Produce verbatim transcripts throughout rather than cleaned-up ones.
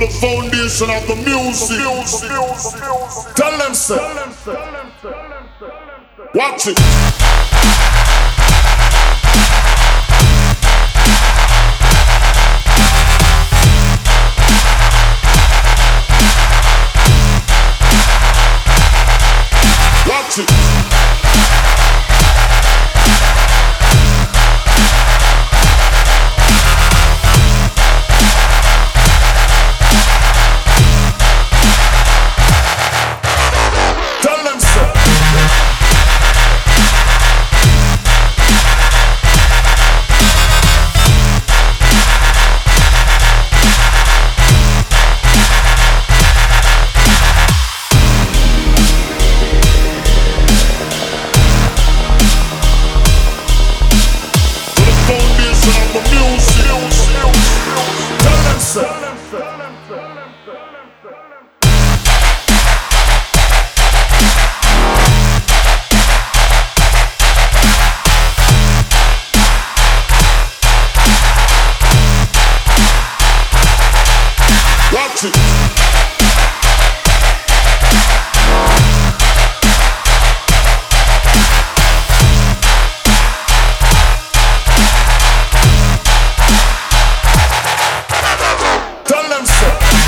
the foundation of the music. Tell them so. Watch it. Watch it. Tell them so. Watch it. Tell them so.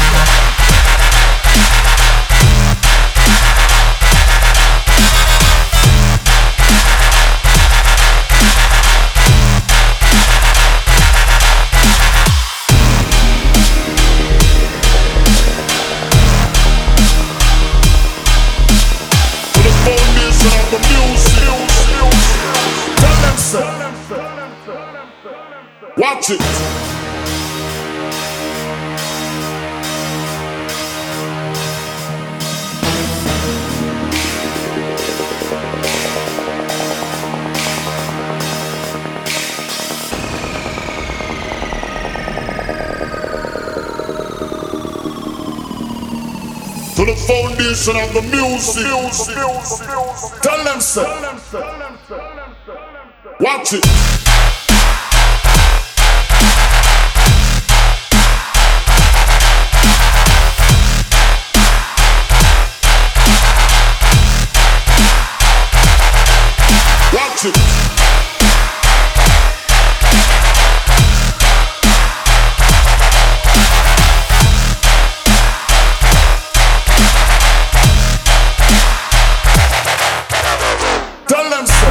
The music. Tell them so. Watch it. To the foundation of the music. Tell them so. Watch it. Watch it. Tell them so.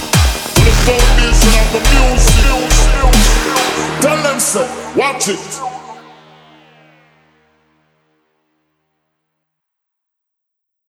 The foundation of the music. Tell them so. Watch it.